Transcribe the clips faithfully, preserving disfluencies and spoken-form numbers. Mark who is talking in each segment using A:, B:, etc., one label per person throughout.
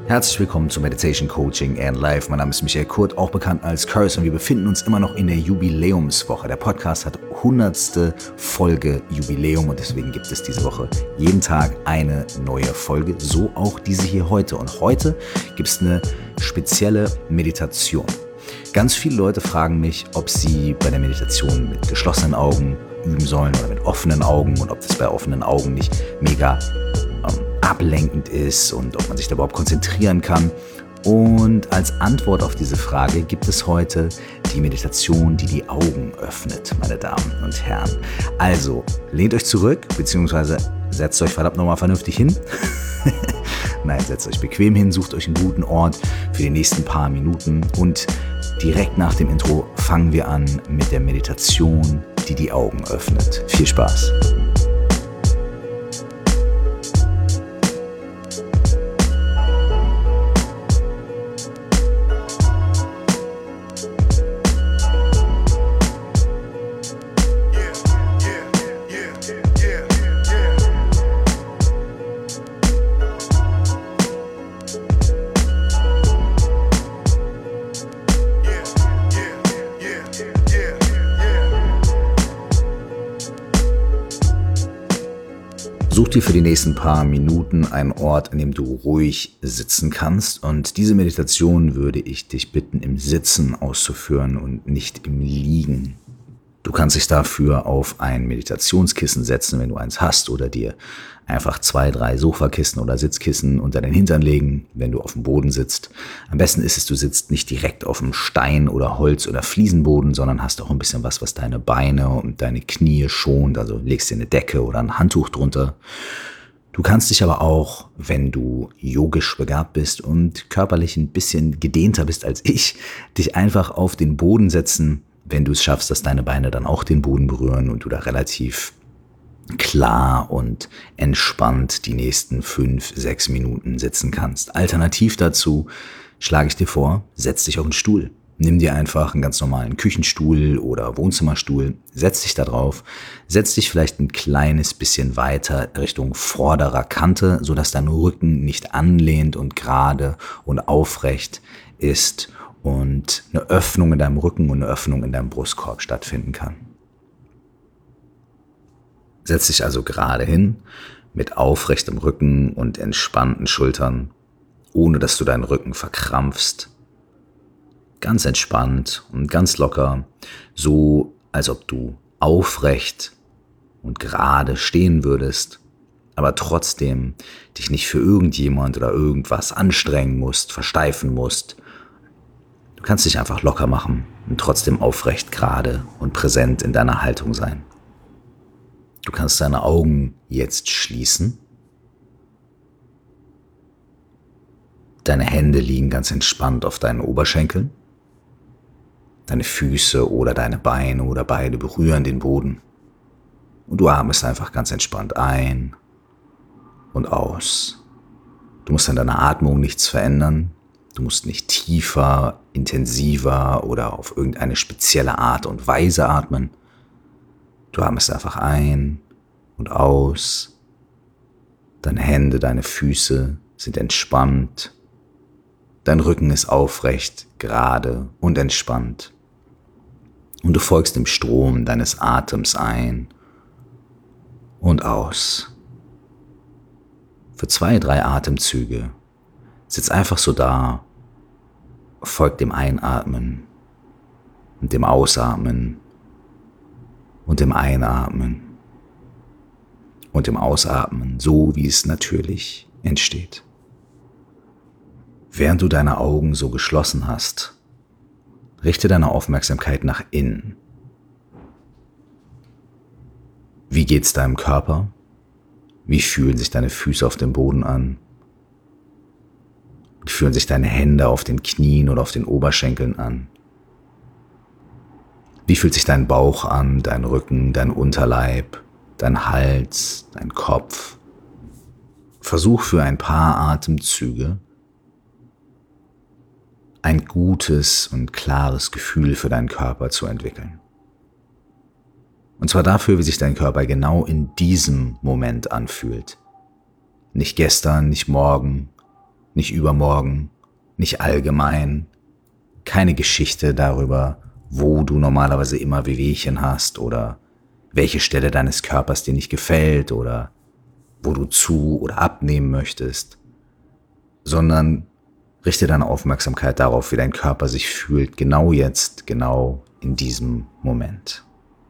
A: Herzlich willkommen zu Meditation Coaching and Life. Mein Name ist Michael Kurt, auch bekannt als Curse, und wir befinden uns immer noch in der Jubiläumswoche. Der Podcast hat hundertste Folge Jubiläum und deswegen gibt es diese Woche jeden Tag eine neue Folge, so auch diese hier heute. Und heute gibt es eine spezielle Meditation. Ganz viele Leute fragen mich, ob sie bei der Meditation mit geschlossenen Augen üben sollen oder mit offenen Augen und ob das bei offenen Augen nicht mega ähm, ablenkend ist und ob man sich da überhaupt konzentrieren kann. Und als Antwort auf diese Frage gibt es heute die Meditation, die die Augen öffnet, meine Damen und Herren. Also, lehnt euch zurück, beziehungsweise setzt euch verdammt nochmal vernünftig hin. Nein, setzt euch bequem hin, sucht euch einen guten Ort für die nächsten paar Minuten und direkt nach dem Intro fangen wir an mit der Meditation, die die Augen öffnet. Viel Spaß! Such dir für die nächsten paar Minuten einen Ort, an dem du ruhig sitzen kannst, und diese Meditation würde ich dich bitten, im Sitzen auszuführen und nicht im Liegen. Du kannst dich dafür auf ein Meditationskissen setzen, wenn du eins hast, oder dir einfach zwei, drei Sofakissen oder Sitzkissen unter den Hintern legen, wenn du auf dem Boden sitzt. Am besten ist es, du sitzt nicht direkt auf dem Stein oder Holz oder Fliesenboden, sondern hast auch ein bisschen was, was deine Beine und deine Knie schont. Also legst dir eine Decke oder ein Handtuch drunter. Du kannst dich aber auch, wenn du yogisch begabt bist und körperlich ein bisschen gedehnter bist als ich, dich einfach auf den Boden setzen, wenn du es schaffst, dass deine Beine dann auch den Boden berühren und du da relativ klar und entspannt die nächsten fünf, sechs Minuten sitzen kannst. Alternativ dazu schlage ich dir vor, setz dich auf einen Stuhl. Nimm dir einfach einen ganz normalen Küchenstuhl oder Wohnzimmerstuhl, setz dich da drauf, setz dich vielleicht ein kleines bisschen weiter Richtung vorderer Kante, sodass dein Rücken nicht anlehnt und gerade und aufrecht ist und eine Öffnung in deinem Rücken und eine Öffnung in deinem Brustkorb stattfinden kann. Setz dich also gerade hin, mit aufrechtem Rücken und entspannten Schultern, ohne dass du deinen Rücken verkrampfst. Ganz entspannt und ganz locker, so als ob du aufrecht und gerade stehen würdest, aber trotzdem dich nicht für irgendjemand oder irgendwas anstrengen musst, versteifen musst. Du kannst dich einfach locker machen und trotzdem aufrecht, gerade und präsent in deiner Haltung sein. Du kannst deine Augen jetzt schließen. Deine Hände liegen ganz entspannt auf deinen Oberschenkeln. Deine Füße oder deine Beine oder beide berühren den Boden. Und du atmest einfach ganz entspannt ein und aus. Du musst an deiner Atmung nichts verändern. Du musst nicht tiefer, intensiver oder auf irgendeine spezielle Art und Weise atmen. Du atmest einfach ein und aus. Deine Hände, deine Füße sind entspannt. Dein Rücken ist aufrecht, gerade und entspannt. Und du folgst dem Strom deines Atems ein und aus. Für zwei, drei Atemzüge sitz einfach so da, folg dem Einatmen und dem Ausatmen und dem Einatmen und dem Ausatmen, so wie es natürlich entsteht. Während du deine Augen so geschlossen hast, richte deine Aufmerksamkeit nach innen. Wie geht's deinem Körper? Wie fühlen sich deine Füße auf dem Boden an? Wie fühlen sich deine Hände auf den Knien oder auf den Oberschenkeln an? Wie fühlt sich dein Bauch an, dein Rücken, dein Unterleib, dein Hals, dein Kopf? Versuch für ein paar Atemzüge ein gutes und klares Gefühl für deinen Körper zu entwickeln. Und zwar dafür, wie sich dein Körper genau in diesem Moment anfühlt. Nicht gestern, nicht morgen, nicht übermorgen, nicht allgemein, keine Geschichte darüber, wo du normalerweise immer Wehwehchen hast oder welche Stelle deines Körpers dir nicht gefällt oder wo du zu- oder abnehmen möchtest, sondern richte deine Aufmerksamkeit darauf, wie dein Körper sich fühlt, genau jetzt, genau in diesem Moment.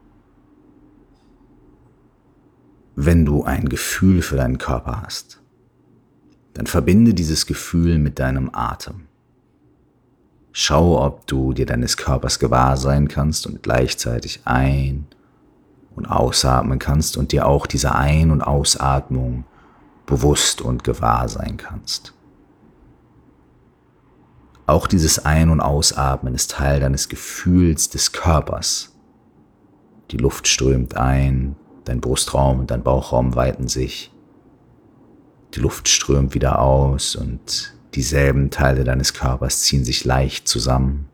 A: Wenn du ein Gefühl für deinen Körper hast, dann verbinde dieses Gefühl mit deinem Atem. Schau, ob du dir deines Körpers gewahr sein kannst und gleichzeitig ein- und ausatmen kannst und dir auch diese Ein- und Ausatmung bewusst und gewahr sein kannst. Auch dieses Ein- und Ausatmen ist Teil deines Gefühls des Körpers. Die Luft strömt ein, dein Brustraum und dein Bauchraum weiten sich. Die Luft strömt wieder aus und dieselben Teile deines Körpers ziehen sich leicht zusammen.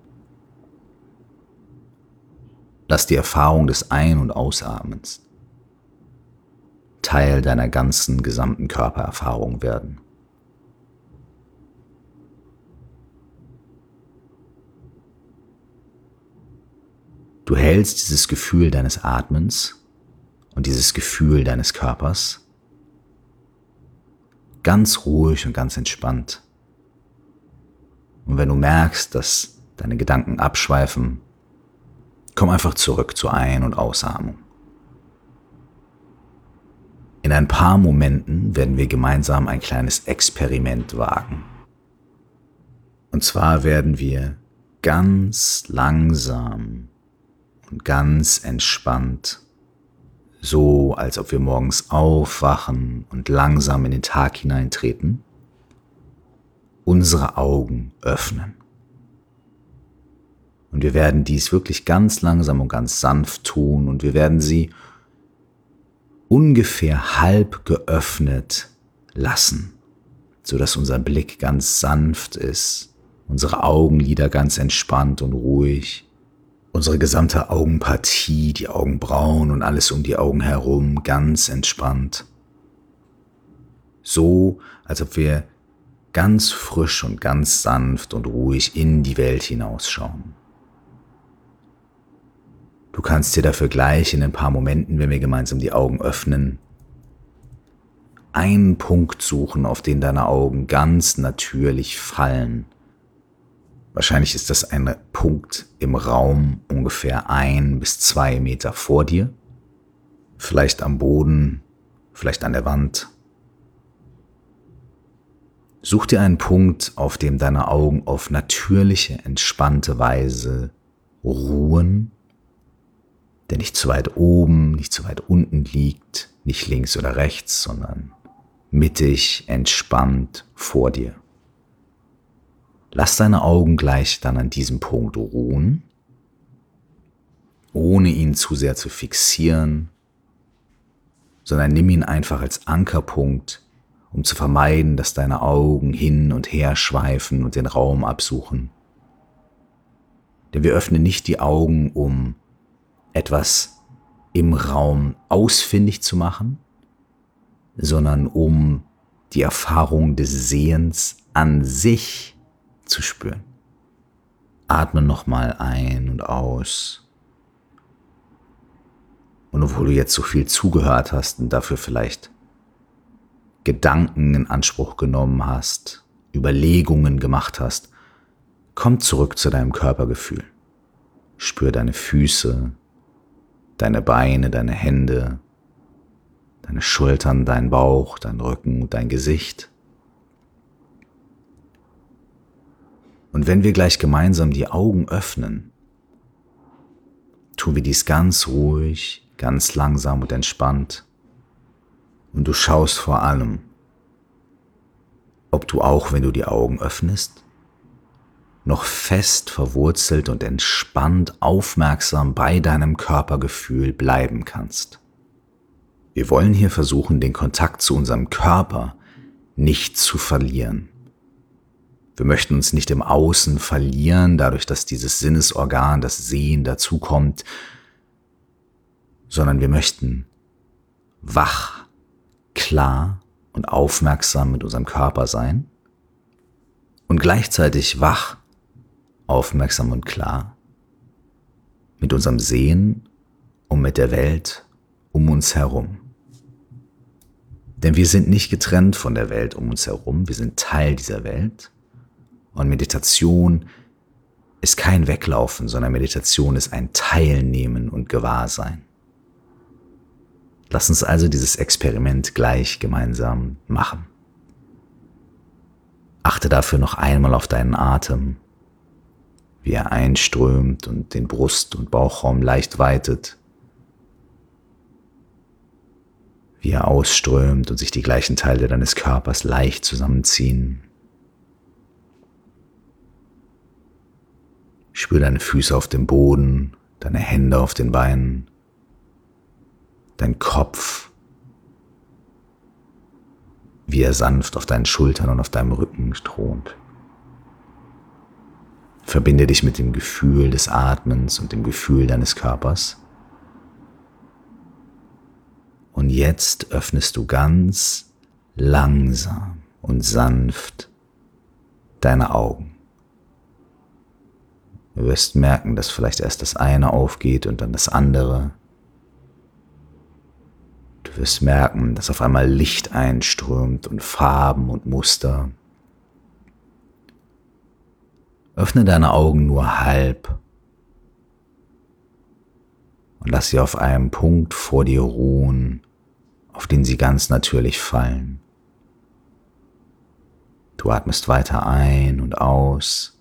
A: Lass die Erfahrung des Ein- und Ausatmens Teil deiner ganzen gesamten Körpererfahrung werden. Du hältst dieses Gefühl deines Atmens und dieses Gefühl deines Körpers ganz ruhig und ganz entspannt. Und wenn du merkst, dass deine Gedanken abschweifen, komm einfach zurück zur Ein- und Ausatmung. In ein paar Momenten werden wir gemeinsam ein kleines Experiment wagen. Und zwar werden wir ganz langsam und ganz entspannt, so als ob wir morgens aufwachen und langsam in den Tag hineintreten, unsere Augen öffnen. Und wir werden dies wirklich ganz langsam und ganz sanft tun und wir werden sie ungefähr halb geöffnet lassen, sodass unser Blick ganz sanft ist, unsere Augenlider ganz entspannt und ruhig, unsere gesamte Augenpartie, die Augenbrauen und alles um die Augen herum ganz entspannt. So, als ob wir ganz frisch und ganz sanft und ruhig in die Welt hinausschauen. Du kannst dir dafür gleich in ein paar Momenten, wenn wir gemeinsam die Augen öffnen, einen Punkt suchen, auf den deine Augen ganz natürlich fallen. Wahrscheinlich ist das ein Punkt im Raum ungefähr ein bis zwei Meter vor dir, vielleicht am Boden, vielleicht an der Wand. Such dir einen Punkt, auf dem deine Augen auf natürliche, entspannte Weise ruhen, der nicht zu weit oben, nicht zu weit unten liegt, nicht links oder rechts, sondern mittig, entspannt vor dir. Lass deine Augen gleich dann an diesem Punkt ruhen, ohne ihn zu sehr zu fixieren, sondern nimm ihn einfach als Ankerpunkt, um zu vermeiden, dass deine Augen hin und her schweifen und den Raum absuchen. Denn wir öffnen nicht die Augen, um etwas im Raum ausfindig zu machen, sondern um die Erfahrung des Sehens an sich zu spüren. Atme nochmal ein und aus. Und obwohl du jetzt so viel zugehört hast und dafür vielleicht Gedanken in Anspruch genommen hast, Überlegungen gemacht hast, komm zurück zu deinem Körpergefühl. Spür deine Füße, deine Beine, deine Hände, deine Schultern, deinen Bauch, deinen Rücken und dein Gesicht. Und wenn wir gleich gemeinsam die Augen öffnen, tun wir dies ganz ruhig, ganz langsam und entspannt. Und du schaust vor allem, ob du auch, wenn du die Augen öffnest, noch fest verwurzelt und entspannt aufmerksam bei deinem Körpergefühl bleiben kannst. Wir wollen hier versuchen, den Kontakt zu unserem Körper nicht zu verlieren. Wir möchten uns nicht im Außen verlieren, dadurch, dass dieses Sinnesorgan, das Sehen, dazukommt, sondern wir möchten wach, klar und aufmerksam mit unserem Körper sein und gleichzeitig wach, aufmerksam und klar mit unserem Sehen und mit der Welt um uns herum. Denn wir sind nicht getrennt von der Welt um uns herum, wir sind Teil dieser Welt. Und Meditation ist kein Weglaufen, sondern Meditation ist ein Teilnehmen und Gewahrsein. Lass uns also dieses Experiment gleich gemeinsam machen. Achte dafür noch einmal auf deinen Atem, wie er einströmt und den Brust- und Bauchraum leicht weitet, wie er ausströmt und sich die gleichen Teile deines Körpers leicht zusammenziehen. Spür deine Füße auf dem Boden, deine Hände auf den Beinen, dein Kopf, wie er sanft auf deinen Schultern und auf deinem Rücken thront. Verbinde dich mit dem Gefühl des Atmens und dem Gefühl deines Körpers. Und jetzt öffnest du ganz langsam und sanft deine Augen. Du wirst merken, dass vielleicht erst das eine aufgeht und dann das andere. Du wirst merken, dass auf einmal Licht einströmt und Farben und Muster. Öffne deine Augen nur halb und lass sie auf einem Punkt vor dir ruhen, auf den sie ganz natürlich fallen. Du atmest weiter ein und aus.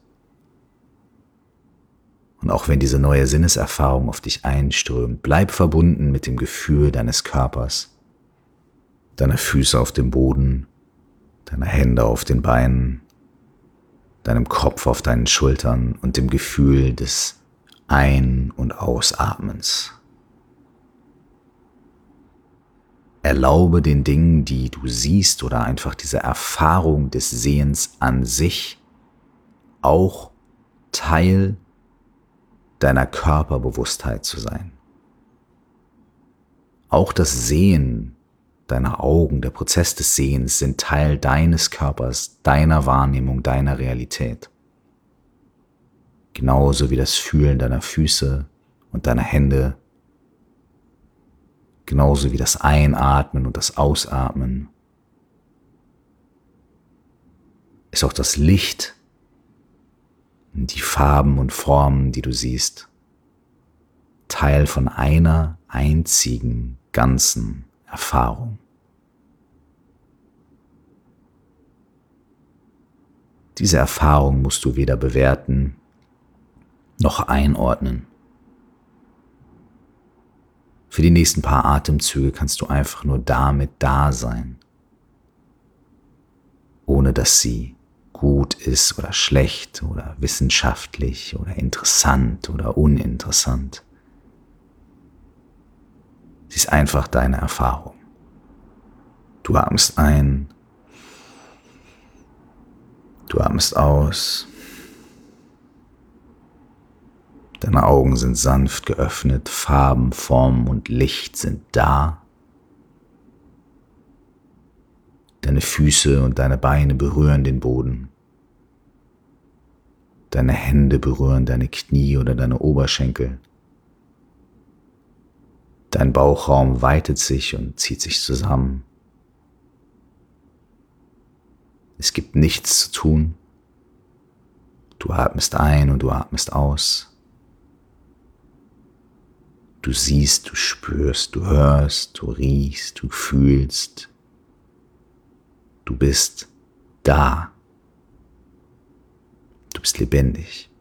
A: Und auch wenn diese neue Sinneserfahrung auf dich einströmt, bleib verbunden mit dem Gefühl deines Körpers, deiner Füße auf dem Boden, deiner Hände auf den Beinen, deinem Kopf auf deinen Schultern und dem Gefühl des Ein- und Ausatmens. Erlaube den Dingen, die du siehst oder einfach diese Erfahrung des Sehens an sich, auch Teil deiner Körperbewusstheit zu sein. Auch das Sehen deiner Augen, der Prozess des Sehens sind Teil deines Körpers, deiner Wahrnehmung, deiner Realität. Genauso wie das Fühlen deiner Füße und deiner Hände, genauso wie das Einatmen und das Ausatmen, ist auch das Licht, die Farben und Formen, die du siehst, Teil von einer einzigen, ganzen Erfahrung. Diese Erfahrung musst du weder bewerten noch einordnen. Für die nächsten paar Atemzüge kannst du einfach nur damit da sein, ohne dass sie gut ist oder schlecht oder wissenschaftlich oder interessant oder uninteressant. Sie ist einfach deine Erfahrung. Du atmest ein, du atmest aus. Deine Augen sind sanft geöffnet, Farben, Formen und Licht sind da. Deine Füße und deine Beine berühren den Boden. Deine Hände berühren deine Knie oder deine Oberschenkel. Dein Bauchraum weitet sich und zieht sich zusammen. Es gibt nichts zu tun. Du atmest ein und du atmest aus. Du siehst, du spürst, du hörst, du riechst, du fühlst. Du bist da. Du bist lebendig.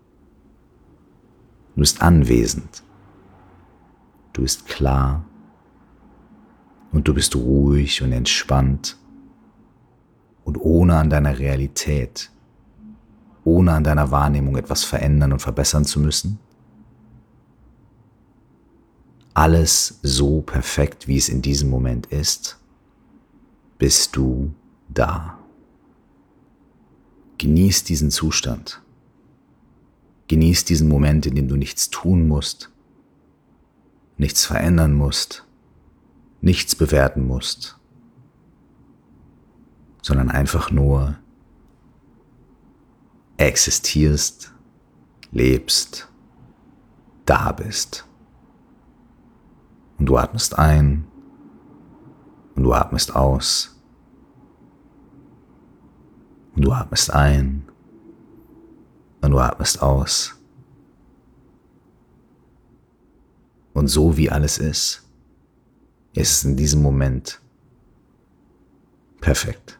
A: Du bist anwesend. Du bist klar. Und du bist ruhig und entspannt. Und ohne an deiner Realität, ohne an deiner Wahrnehmung etwas verändern und verbessern zu müssen. Alles so perfekt, wie es in diesem Moment ist, bist du da. Genieß diesen Zustand. Genieß diesen Moment, in dem du nichts tun musst, nichts verändern musst, nichts bewerten musst, sondern einfach nur existierst, lebst, da bist. Und du atmest ein und du atmest aus. Und du atmest ein und du atmest aus. Und so wie alles ist, ist es in diesem Moment perfekt.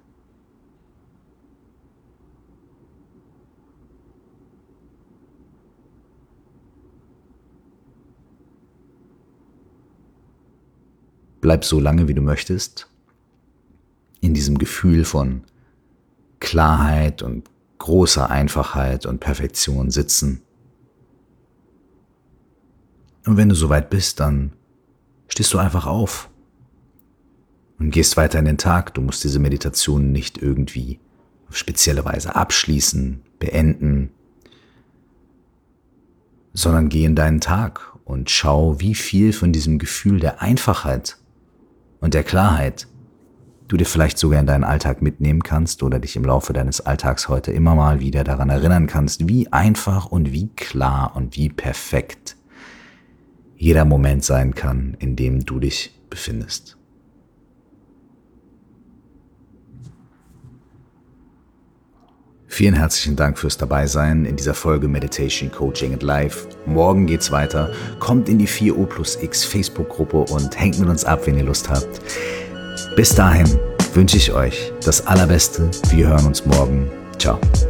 A: Bleib so lange, wie du möchtest, in diesem Gefühl von Klarheit und großer Einfachheit und Perfektion sitzen. Und wenn du soweit bist, dann stehst du einfach auf und gehst weiter in den Tag. Du musst diese Meditation nicht irgendwie auf spezielle Weise abschließen, beenden, sondern geh in deinen Tag und schau, wie viel von diesem Gefühl der Einfachheit und der Klarheit du dir vielleicht sogar in deinen Alltag mitnehmen kannst oder dich im Laufe deines Alltags heute immer mal wieder daran erinnern kannst, wie einfach und wie klar und wie perfekt jeder Moment sein kann, in dem du dich befindest. Vielen herzlichen Dank fürs Dabeisein in dieser Folge Meditation, Coaching and Life. Morgen geht's weiter. Kommt in die vier O plus X Facebook-Gruppe und hängt mit uns ab, wenn ihr Lust habt. Bis dahin wünsche ich euch das Allerbeste. Wir hören uns morgen. Ciao.